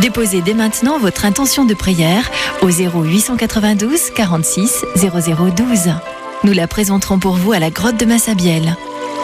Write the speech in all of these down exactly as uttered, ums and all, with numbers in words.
Déposez dès maintenant votre intention de prière au zéro huit cent quatre-vingt-douze quarante-six zéro zéro douze. Nous la présenterons pour vous à la grotte de Massabielle.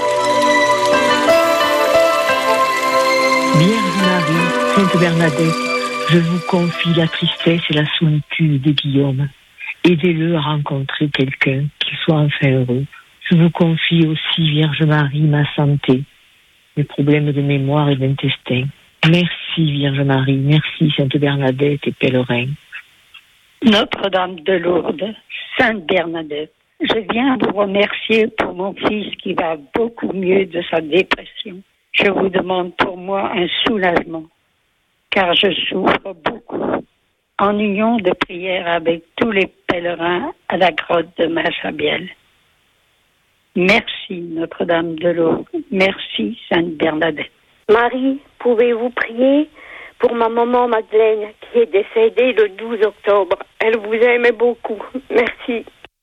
Vierge Marie, Sainte Bernadette, je vous confie la tristesse et la solitude de Guillaume. Aidez-le à rencontrer quelqu'un, qu'il soit enfin heureux. Je vous confie aussi, Vierge Marie, ma santé, mes problèmes de mémoire et d'intestin. Merci, Vierge Marie, merci, Sainte Bernadette et pèlerin. Notre-Dame de Lourdes, Sainte Bernadette, je viens vous remercier pour mon fils qui va beaucoup mieux de sa dépression. Je vous demande pour moi un soulagement, car je souffre beaucoup. En union de prière avec tous les pèlerins à la grotte de Massabielle. Merci, Notre-Dame de Lourdes. Merci, Sainte Bernadette. Marie, pouvez-vous prier pour ma maman Madeleine qui est décédée le douze octobre. Elle vous aimait beaucoup. Merci.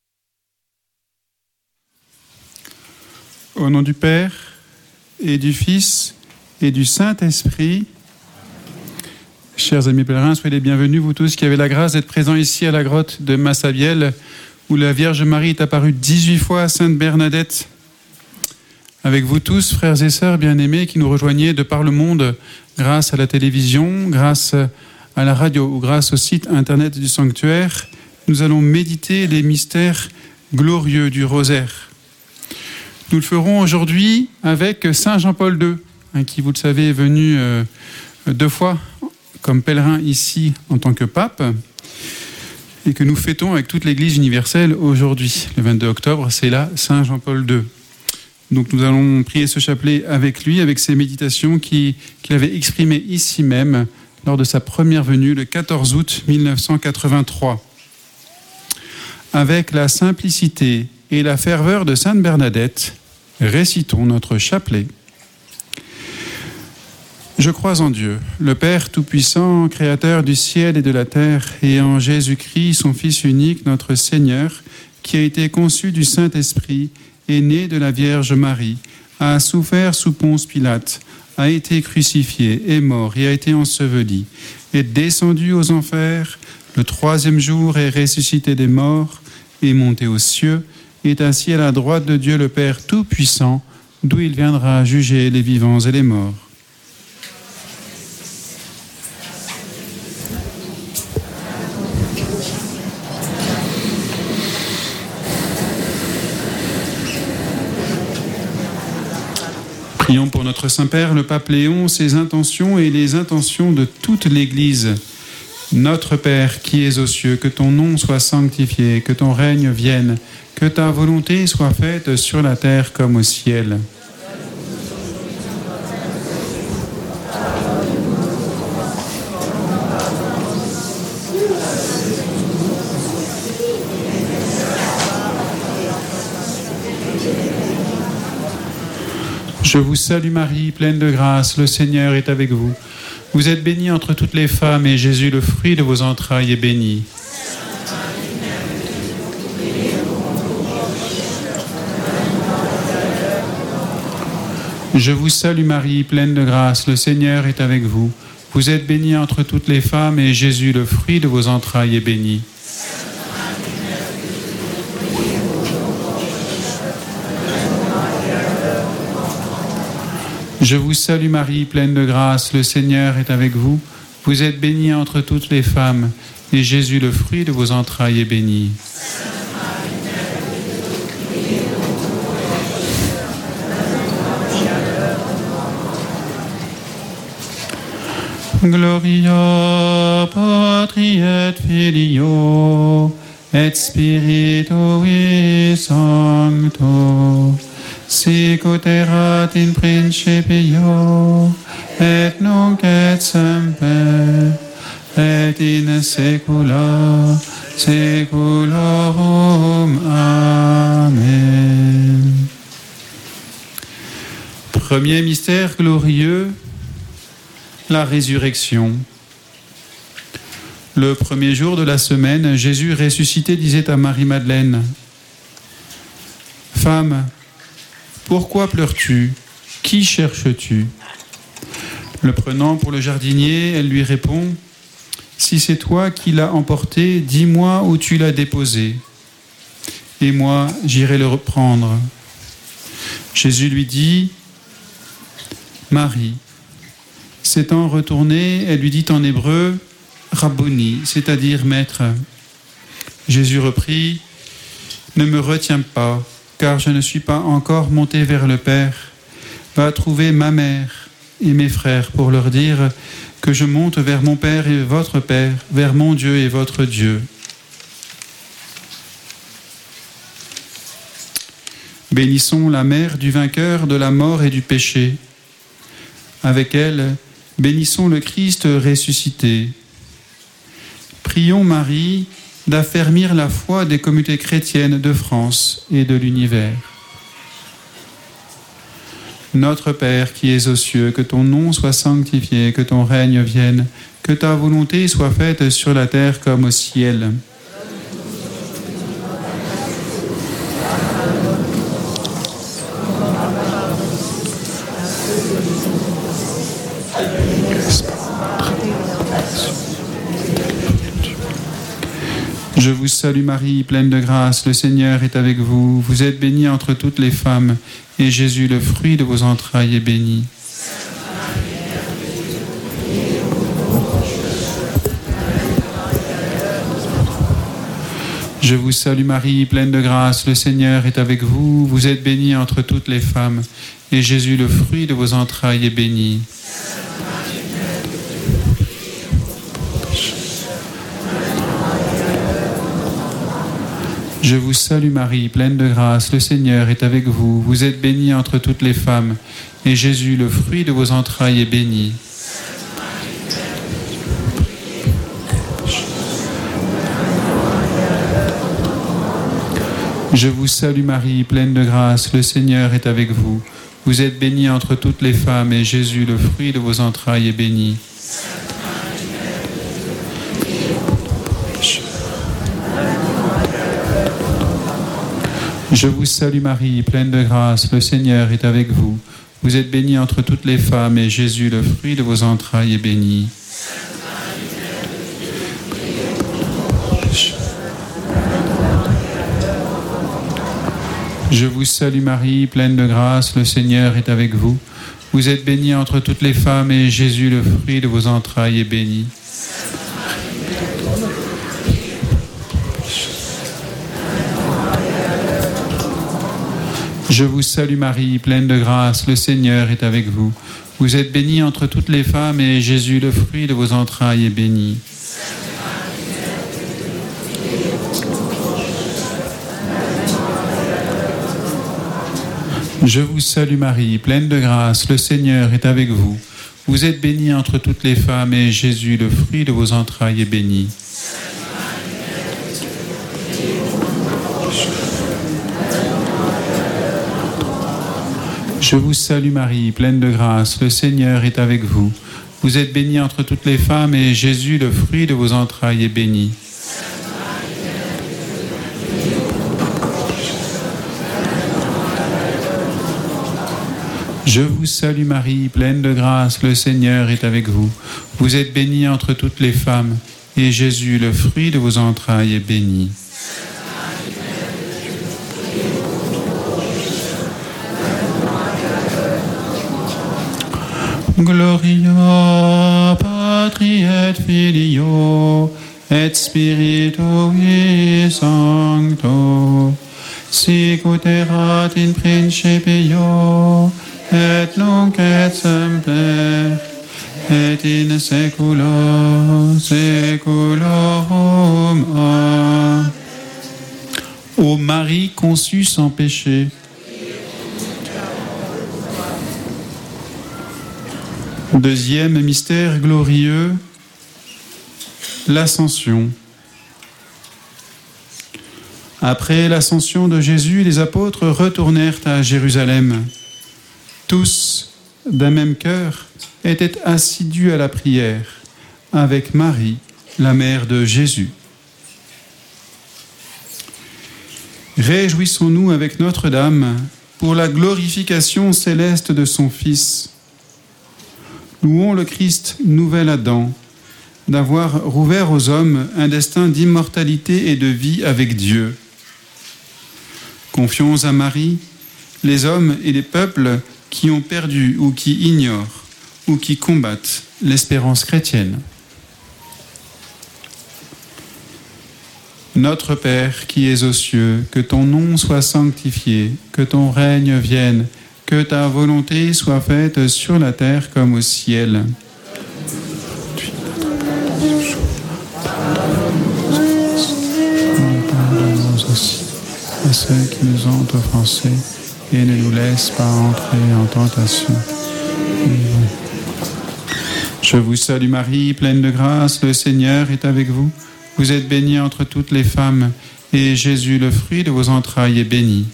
Au nom du Père et du Fils et du Saint-Esprit, chers amis pèlerins, soyez les bienvenus, vous tous qui avez la grâce d'être présents ici à la grotte de Massabielle, où la Vierge Marie est apparue dix-huit fois à Sainte Bernadette. Avec vous tous, frères et sœurs bien-aimés, qui nous rejoignez de par le monde, grâce à la télévision, grâce à la radio ou grâce au site internet du sanctuaire, nous allons méditer les mystères glorieux du rosaire. Nous le ferons aujourd'hui avec Saint Jean-Paul deux, hein, qui, vous le savez, est venu euh, deux fois comme pèlerin ici en tant que pape, et que nous fêtons avec toute l'Église universelle aujourd'hui. Le vingt-deux octobre, c'est là Saint Jean-Paul deux. Donc nous allons prier ce chapelet avec lui, avec ses méditations qu'il avait exprimées ici même lors de sa première venue le quatorze août mille neuf cent quatre-vingt-trois. Avec la simplicité et la ferveur de Sainte Bernadette, récitons notre chapelet. Je crois en Dieu, le Père Tout-Puissant, Créateur du ciel et de la terre, et en Jésus-Christ, son Fils unique, notre Seigneur, qui a été conçu du Saint-Esprit, est né de la Vierge Marie, a souffert sous Ponce Pilate, a été crucifié, est mort et a été enseveli, est descendu aux enfers, le troisième jour est ressuscité des morts, est monté aux cieux, est assis à la droite de Dieu le Père Tout-Puissant, d'où il viendra juger les vivants et les morts. Prions pour notre Saint-Père, le Pape Léon, ses intentions et les intentions de toute l'Église. Notre Père qui es aux cieux, que ton nom soit sanctifié, que ton règne vienne, que ta volonté soit faite sur la terre comme au ciel. Je vous salue Marie, pleine de grâce, le Seigneur est avec vous. Vous êtes bénie entre toutes les femmes et Jésus, le fruit de vos entrailles, est béni. Je vous salue Marie, pleine de grâce, le Seigneur est avec vous. Vous êtes bénie entre toutes les femmes et Jésus, le fruit de vos entrailles, est béni. Je vous salue Marie, pleine de grâce, le Seigneur est avec vous. Vous êtes bénie entre toutes les femmes, et Jésus, le fruit de vos entrailles, est béni. Gloria Patri et Filio et Spiritui Sancto. Sicut erat in principio, et nunc et semper, et in saecula saeculorum. Amen. Premier mystère glorieux, la résurrection. Le premier jour de la semaine, Jésus ressuscité disait à Marie-Madeleine : « Femme, pourquoi pleures-tu ? Qui cherches-tu » Le prenant pour le jardinier, elle lui répond : si c'est toi qui l'as emporté, dis-moi où tu l'as déposé, et moi j'irai le reprendre. » Jésus lui dit « Marie ». S'étant retournée, elle lui dit en hébreu « Rabboni », c'est-à-dire « maître ». Jésus reprit « Ne me retiens pas, car je ne suis pas encore monté vers le Père. Va trouver ma mère et mes frères pour leur dire que je monte vers mon Père et votre Père, vers mon Dieu et votre Dieu. » Bénissons la mère du vainqueur de la mort et du péché. Avec elle, bénissons le Christ ressuscité. Prions Marie d'affermir la foi des communautés chrétiennes de France et de l'univers. Notre Père qui es aux cieux, que ton nom soit sanctifié, que ton règne vienne, que ta volonté soit faite sur la terre comme au ciel. Je vous salue Marie, pleine de grâce, le Seigneur est avec vous. Vous êtes bénie entre toutes les femmes, et Jésus, le fruit de vos entrailles, est béni. Je vous salue Marie, pleine de grâce, le Seigneur est avec vous. Vous êtes bénie entre toutes les femmes, et Jésus, le fruit de vos entrailles, est béni. Je vous salue Marie, pleine de grâce, le Seigneur est avec vous. Vous êtes bénie entre toutes les femmes, et Jésus, le fruit de vos entrailles, est béni. Je vous salue Marie, pleine de grâce, le Seigneur est avec vous. Vous êtes bénie entre toutes les femmes, et Jésus, le fruit de vos entrailles, est béni. Je vous salue Marie, pleine de grâce, le Seigneur est avec vous. Vous êtes bénie entre toutes les femmes, et Jésus, le fruit de vos entrailles, est béni. Je vous salue Marie, pleine de grâce, le Seigneur est avec vous. Vous êtes bénie entre toutes les femmes, et Jésus, le fruit de vos entrailles, est béni. Je vous salue Marie, pleine de grâce, le Seigneur est avec vous. Vous êtes bénie entre toutes les femmes, et Jésus, le fruit de vos entrailles, est béni. Je vous salue Marie, pleine de grâce, le Seigneur est avec vous. Vous êtes bénie entre toutes les femmes, et Jésus, le fruit de vos entrailles, est béni. Je vous salue Marie, pleine de grâce, le Seigneur est avec vous. Vous êtes bénie entre toutes les femmes, et Jésus, le fruit de vos entrailles, est béni. Je vous salue Marie, pleine de grâce, le Seigneur est avec vous. Vous êtes bénie entre toutes les femmes, et Jésus, le fruit de vos entrailles, est béni. Gloria Patri et Filio et Spiritui Sancto, sic ut erat in principio et nunc et semper et in saecula saeculorum. Amen. Ô Marie conçue sans péché, deuxième mystère glorieux, l'Ascension. Après l'ascension de Jésus, les apôtres retournèrent à Jérusalem. Tous, d'un même cœur, étaient assidus à la prière, avec Marie, la mère de Jésus. Réjouissons-nous avec Notre-Dame pour la glorification céleste de son Fils. Louons le Christ, nouvel Adam, d'avoir rouvert aux hommes un destin d'immortalité et de vie avec Dieu. Confions à Marie les hommes et les peuples qui ont perdu ou qui ignorent ou qui combattent l'espérance chrétienne. Notre Père qui es aux cieux, que ton nom soit sanctifié, que ton règne vienne, que ta volonté soit faite sur la terre comme au ciel. Pardonne-nous aussi à ceux qui nous ont offensés et ne nous laisse pas entrer en tentation. Je vous salue Marie, pleine de grâce, le Seigneur est avec vous. Vous êtes bénie entre toutes les femmes, et Jésus, le fruit de vos entrailles, est béni.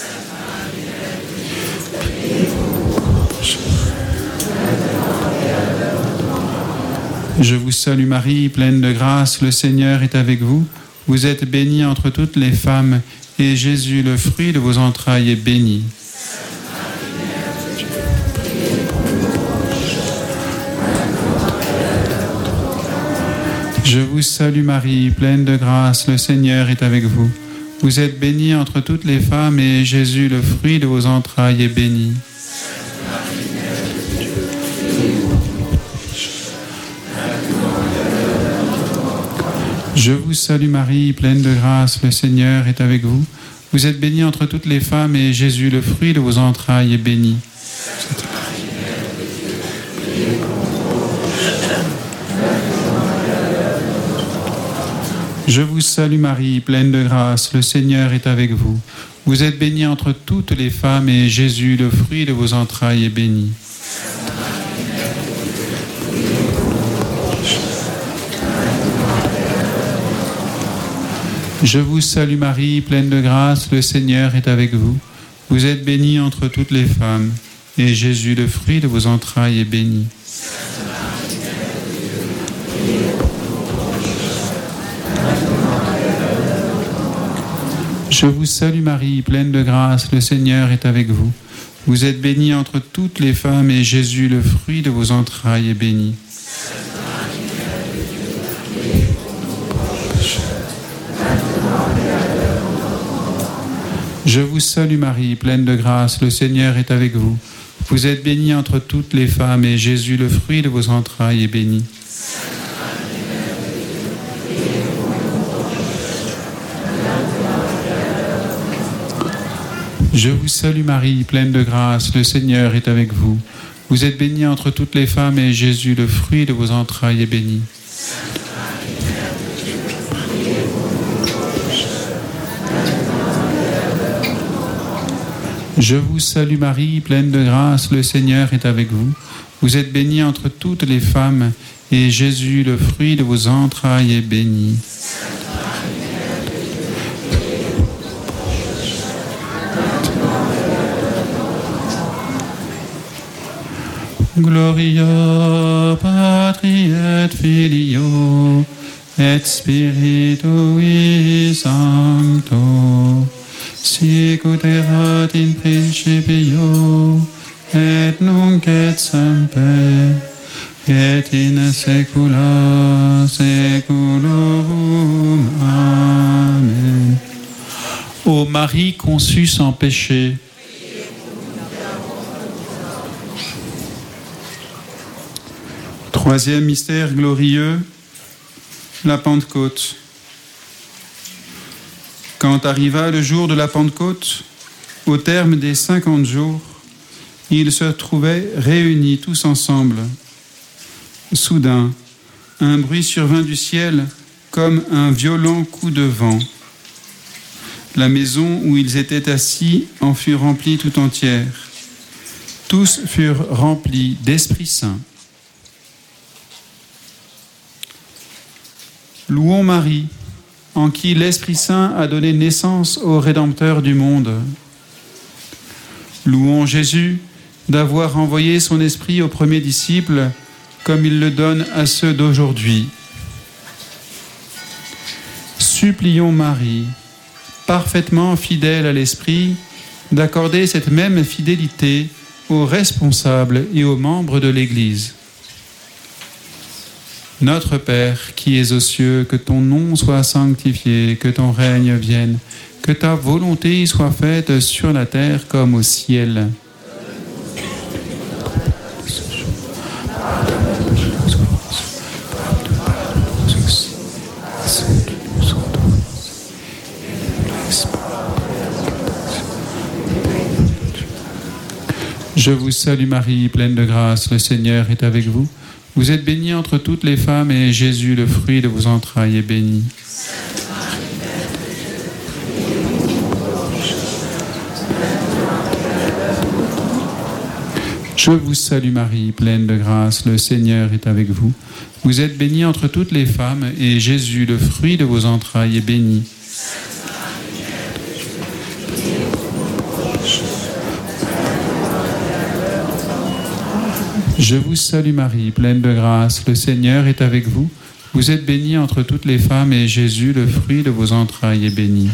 Je vous salue Marie, pleine de grâce, le Seigneur est avec vous. Vous êtes bénie entre toutes les femmes, et Jésus, le fruit de vos entrailles, est béni. Je vous salue Marie, pleine de grâce, le Seigneur est avec vous. Vous êtes bénie entre toutes les femmes, et Jésus, le fruit de vos entrailles, est béni. Je vous salue Marie, pleine de grâce, le Seigneur est avec vous. Vous êtes bénie entre toutes les femmes, et Jésus, le fruit de vos entrailles, est béni. Je vous salue Marie, pleine de grâce, le Seigneur est avec vous. Vous êtes bénie entre toutes les femmes, et Jésus, le fruit de vos entrailles, est béni. Je vous salue Marie, pleine de grâce, le Seigneur est avec vous. Vous êtes bénie entre toutes les femmes, et Jésus, le fruit de vos entrailles, est béni. Je vous salue Marie, pleine de grâce, le Seigneur est avec vous. Vous êtes bénie entre toutes les femmes, et Jésus, le fruit de vos entrailles, est béni. Je vous salue Marie, pleine de grâce, le Seigneur est avec vous. Vous êtes bénie entre toutes les femmes, et Jésus, le fruit de vos entrailles, est béni. Je vous salue Marie, pleine de grâce, le Seigneur est avec vous. Vous êtes bénie entre toutes les femmes, et Jésus, le fruit de vos entrailles, est béni. Je vous salue Marie, pleine de grâce, le Seigneur est avec vous. Vous êtes bénie entre toutes les femmes, et Jésus, le fruit de vos entrailles, est béni. Gloria Patri et Filio et Spiritui Sancto, sic ut erat in principio et nunc et semper et in saecula saeculorum. Amen. Ô Marie conçue sans péché, troisième mystère glorieux, la Pentecôte. Quand arriva le jour de la Pentecôte, au terme des cinquante jours, ils se trouvaient réunis tous ensemble. Soudain, un bruit survint du ciel comme un violent coup de vent. La maison où ils étaient assis en fut remplie tout entière. Tous furent remplis d'Esprit Saint. Louons Marie, en qui l'Esprit Saint a donné naissance au Rédempteur du monde. Louons Jésus d'avoir envoyé son Esprit aux premiers disciples, comme il le donne à ceux d'aujourd'hui. Supplions Marie, parfaitement fidèle à l'Esprit, d'accorder cette même fidélité aux responsables et aux membres de l'Église. Notre Père, qui es aux cieux, que ton nom soit sanctifié, que ton règne vienne, que ta volonté soit faite sur la terre comme au ciel. Je vous salue Marie, pleine de grâce, le Seigneur est avec vous. Vous êtes bénie entre toutes les femmes et Jésus, le fruit de vos entrailles, est béni. Je vous salue Marie, pleine de grâce, le Seigneur est avec vous. Vous êtes bénie entre toutes les femmes et Jésus, le fruit de vos entrailles, est béni. Je vous salue Marie, pleine de grâce, le Seigneur est avec vous. Vous êtes bénie entre toutes les femmes et Jésus, le fruit de vos entrailles, est béni.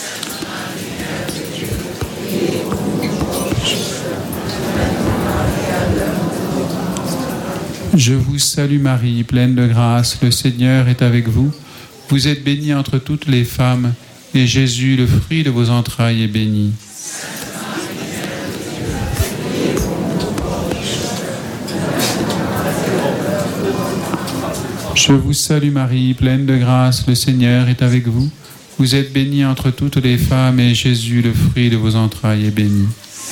Je vous salue Marie, pleine de grâce, le Seigneur est avec vous. Vous êtes bénie entre toutes les femmes et Jésus, le fruit de vos entrailles, est béni. Je vous salue Marie, pleine de grâce, le Seigneur est avec vous. Vous êtes bénie entre toutes les femmes et Jésus, le fruit de vos entrailles, est béni.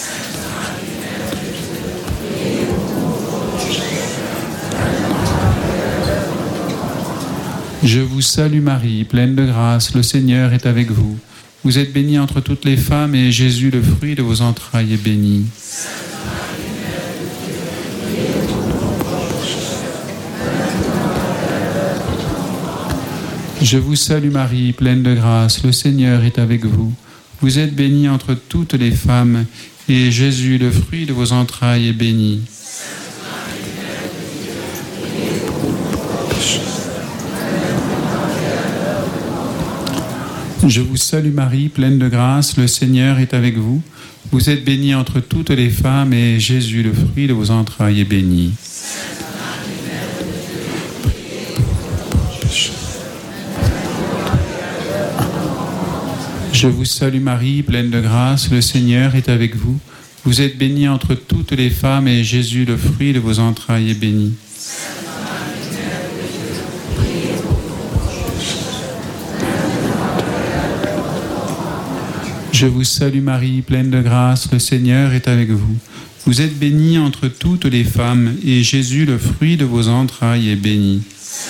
Je vous salue Marie, pleine de grâce, le Seigneur est avec vous. Vous êtes bénie entre toutes les femmes et Jésus, le fruit de vos entrailles, est béni. Je vous salue Marie, pleine de grâce, le Seigneur est avec vous. Vous êtes bénie entre toutes les femmes, et Jésus, le fruit de vos entrailles, est béni. Je vous salue Marie, pleine de grâce, le Seigneur est avec vous. Vous êtes bénie entre toutes les femmes, et Jésus, le fruit de vos entrailles, est béni. Je vous salue Marie, pleine de grâce, le Seigneur est avec vous. Vous êtes bénie entre toutes les femmes et Jésus, le fruit de vos entrailles, est béni. Je vous salue Marie, pleine de grâce, le Seigneur est avec vous. Vous êtes bénie entre toutes les femmes et Jésus, le fruit de vos entrailles, est béni.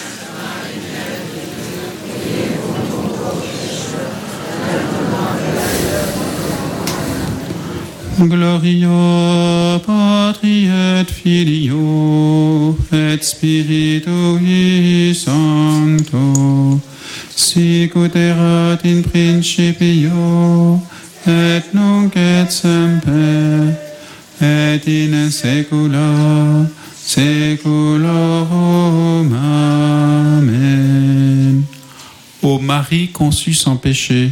Gloria Patri et Filio et Spiritui Sancto, sic ut erat in principio et nunc et semper et in saecula saeculorum. Amen. Ô Marie conçue sans péché,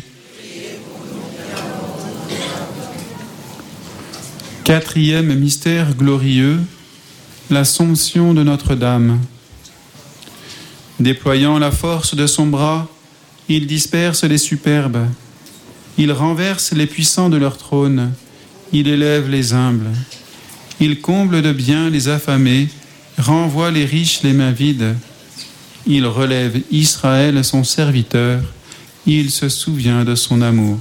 quatrième mystère glorieux, l'Assomption de Notre-Dame. Déployant la force de son bras, il disperse les superbes, il renverse les puissants de leur trône, il élève les humbles, il comble de biens les affamés, renvoie les riches les mains vides, il relève Israël son serviteur, il se souvient de son amour.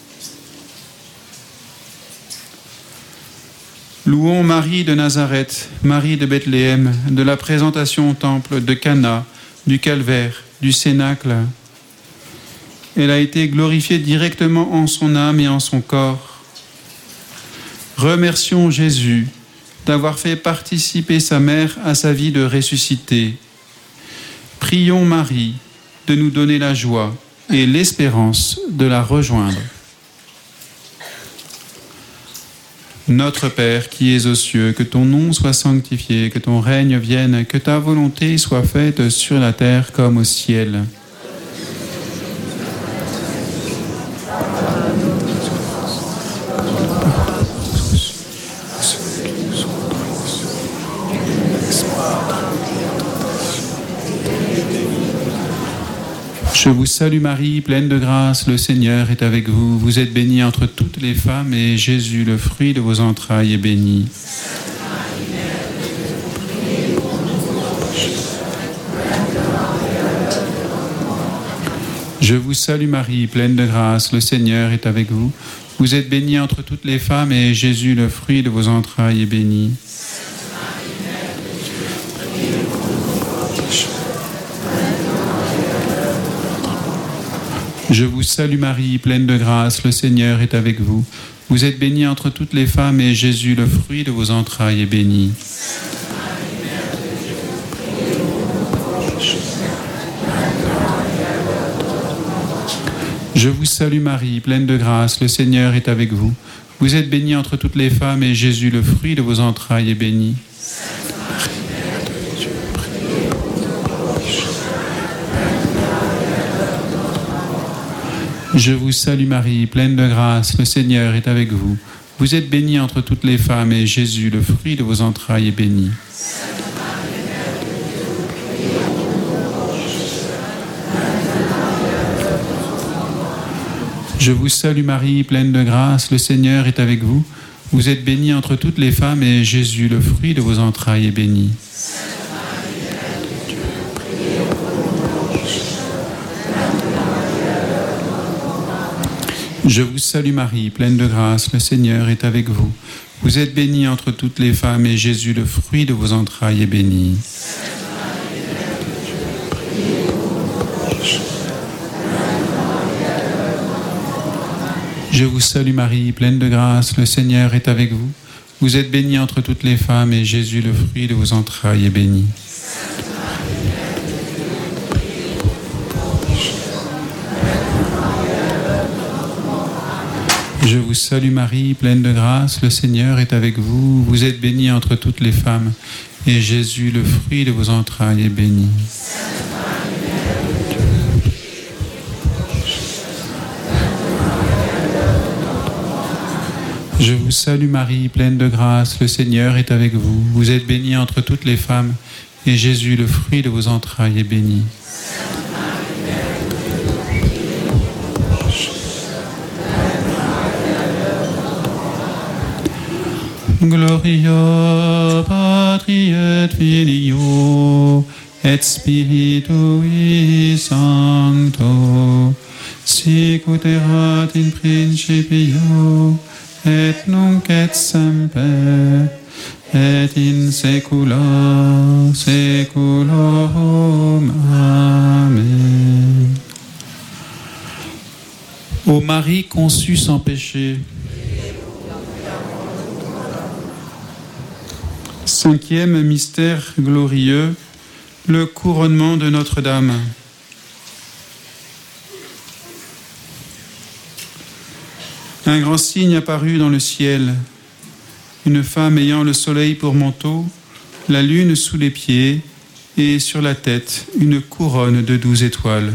Louons Marie de Nazareth, Marie de Bethléem, de la présentation au temple, de Cana, du calvaire, du cénacle. Elle a été glorifiée directement en son âme et en son corps. Remercions Jésus d'avoir fait participer sa mère à sa vie de ressuscité. Prions Marie de nous donner la joie et l'espérance de la rejoindre. Notre Père qui es aux cieux, que ton nom soit sanctifié, que ton règne vienne, que ta volonté soit faite sur la terre comme au ciel. Je vous salue Marie, pleine de grâce, le Seigneur est avec vous. Vous êtes bénie entre toutes les femmes et Jésus, le fruit de vos entrailles, est béni. Je vous salue Marie, pleine de grâce, le Seigneur est avec vous. Vous êtes bénie entre toutes les femmes et Jésus, le fruit de vos entrailles, est béni. Je vous salue Marie, pleine de grâce, le Seigneur est avec vous. Vous êtes bénie entre toutes les femmes et Jésus, le fruit de vos entrailles, est béni. Je vous salue Marie, pleine de grâce, le Seigneur est avec vous. Vous êtes bénie entre toutes les femmes et Jésus, le fruit de vos entrailles, est béni. Je vous salue Marie, pleine de grâce, le Seigneur est avec vous. Vous êtes bénie entre toutes les femmes et Jésus, le fruit de vos entrailles, est béni. Je vous salue Marie, pleine de grâce, le Seigneur est avec vous. Vous êtes bénie entre toutes les femmes et Jésus, le fruit de vos entrailles, est béni. Je vous salue Marie, pleine de grâce, le Seigneur est avec vous. Vous êtes bénie entre toutes les femmes et Jésus, le fruit de vos entrailles, est béni. Je vous salue Marie, pleine de grâce, le Seigneur est avec vous. Vous êtes bénie entre toutes les femmes et Jésus, le fruit de vos entrailles, est béni. Je vous salue Marie, pleine de grâce, le Seigneur est avec vous. Vous êtes bénie entre toutes les femmes et Jésus, le fruit de vos entrailles, est béni. Je vous salue Marie, pleine de grâce, le Seigneur est avec vous. Vous êtes bénie entre toutes les femmes, et Jésus, le fruit de vos entrailles, est béni. Gloria Patri et Filio et Spiritui Sancto, sic ut erat in principio et nunc et semper, et in saecula saeculorum. Amen. Ô Marie conçue sans péché. Cinquième mystère glorieux, le couronnement de Notre-Dame. Un grand signe apparut dans le ciel, une femme ayant le soleil pour manteau, la lune sous les pieds et sur la tête une couronne de douze étoiles.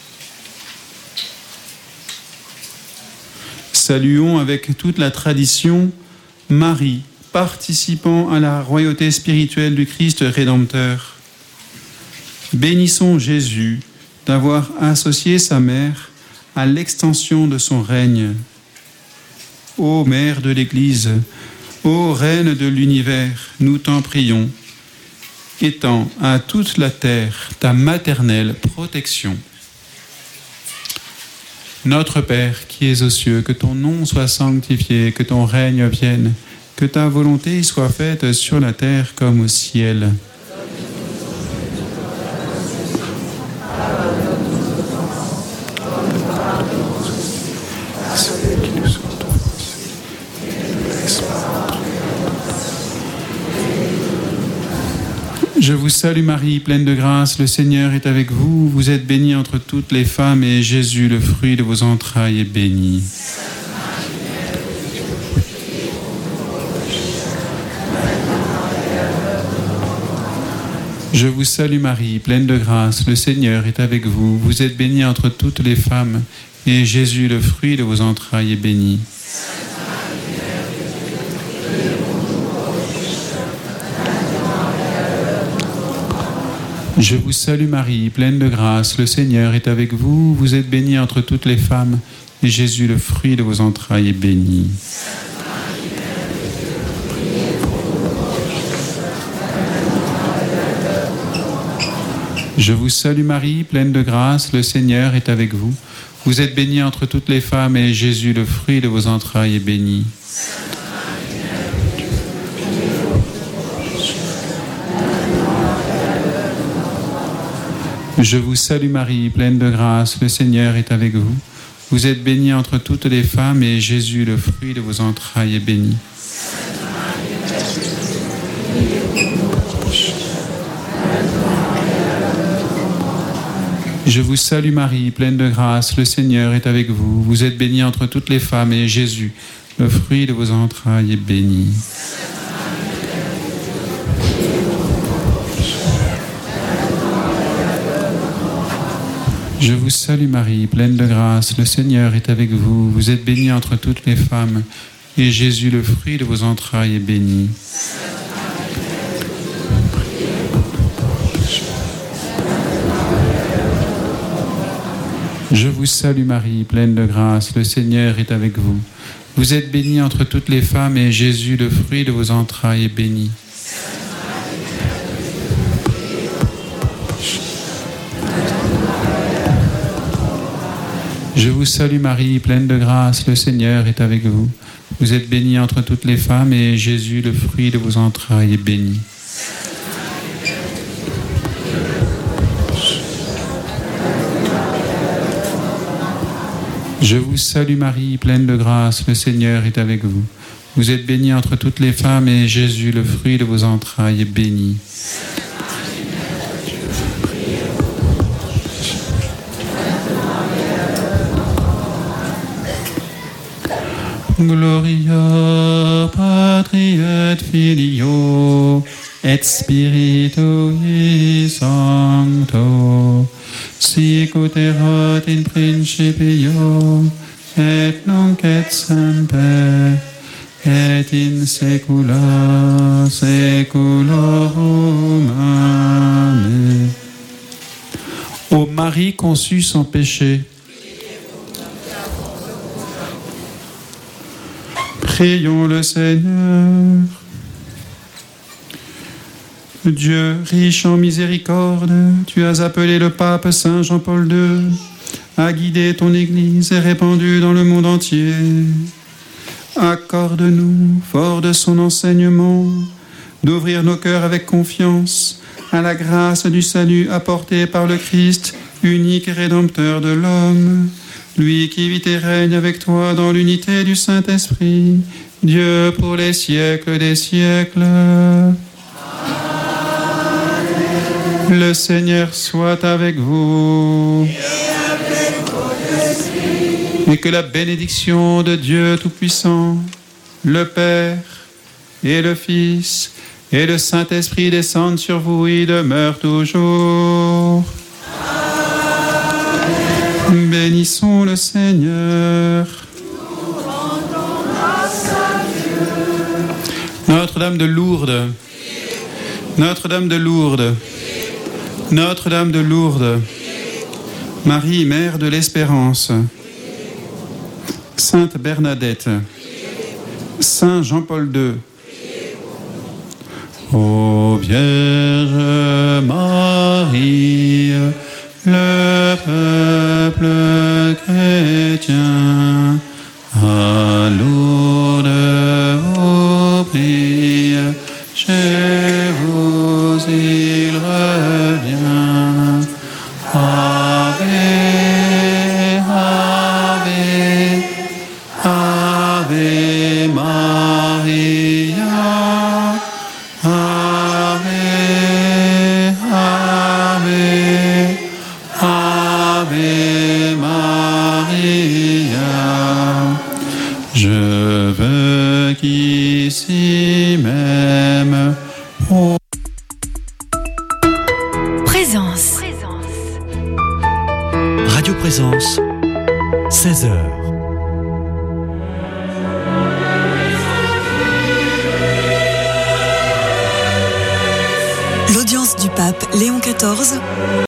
Saluons avec toute la tradition Marie, participant à la royauté spirituelle du Christ Rédempteur. Bénissons Jésus d'avoir associé sa mère à l'extension de son règne. Ô Mère de l'Église, ô Reine de l'univers, nous t'en prions. Étends à toute la terre ta maternelle protection. Notre Père qui es aux cieux, que ton nom soit sanctifié, que ton règne vienne, que ta volonté soit faite sur la terre comme au ciel. Je vous salue Marie, pleine de grâce, le Seigneur est avec vous. Vous êtes bénie entre toutes les femmes et Jésus, le fruit de vos entrailles, est béni. Je vous salue Marie, pleine de grâce, le Seigneur est avec vous. Vous êtes bénie entre toutes les femmes et Jésus, le fruit de vos entrailles, est béni. Je vous salue Marie, pleine de grâce, le Seigneur est avec vous. Vous êtes bénie entre toutes les femmes, et Jésus, le fruit de vos entrailles, est béni. Je vous salue Marie, pleine de grâce, le Seigneur est avec vous. Vous êtes bénie entre toutes les femmes, et Jésus, le fruit de vos entrailles, est béni. Je vous salue Marie, pleine de grâce, le Seigneur est avec vous. Vous êtes bénie entre toutes les femmes, et Jésus, le fruit de vos entrailles, est béni. Je vous salue Marie, pleine de grâce, le Seigneur est avec vous. Vous êtes bénie entre toutes les femmes, et Jésus, le fruit de vos entrailles, est béni. Je vous salue Marie, pleine de grâce, le Seigneur est avec vous. Vous êtes bénie entre toutes les femmes, et Jésus, le fruit de vos entrailles, est béni. Je vous salue Marie, pleine de grâce, le Seigneur est avec vous. Vous êtes bénie entre toutes les femmes, et Jésus, le fruit de vos entrailles, est béni. Je vous salue Marie, pleine de grâce, le Seigneur est avec vous. Vous êtes bénie entre toutes les femmes, et Jésus, le fruit de vos entrailles, est béni. Je vous salue Marie, pleine de grâce, le Seigneur est avec vous. Vous êtes bénie entre toutes les femmes, et Jésus, le fruit de vos entrailles, est béni. Gloria Patri et Filio et Spiritui Sancto, sic ut erat in principio et nunc et semper et in saecula saeculorum. Amen. Ô Marie conçue sans péché, prions le Seigneur. Dieu, riche en miséricorde, tu as appelé le pape Saint Jean-Paul deux à guider ton Église et répandue dans le monde entier. Accorde-nous, fort de son enseignement, d'ouvrir nos cœurs avec confiance à la grâce du salut apporté par le Christ, unique Rédempteur de l'homme, lui qui vit et règne avec toi dans l'unité du Saint-Esprit, Dieu pour les siècles des siècles. Amen. Le Seigneur soit avec vous. Et avec votre esprit. Et que la bénédiction de Dieu Tout-Puissant, le Père et le Fils et le Saint-Esprit descendent sur vous et demeurent toujours. Amen. Bénissons le Seigneur. Nous rendons grâce à Dieu. Notre-Dame de Lourdes. Notre-Dame de Lourdes. Notre-Dame de Lourdes. Marie, Mère de l'Espérance. Sainte Bernadette. Saint Jean-Paul deux. Ô Vierge Marie, le peuple chrétien, à Lourdes vous prie, chez vous il revient. Ave, Ave, Ave Maria, Ave, Ave, Ave Maria. Je veux qu'ici même oh. Présence. Radio Présence, seize heures. L'audience du pape Léon quatorze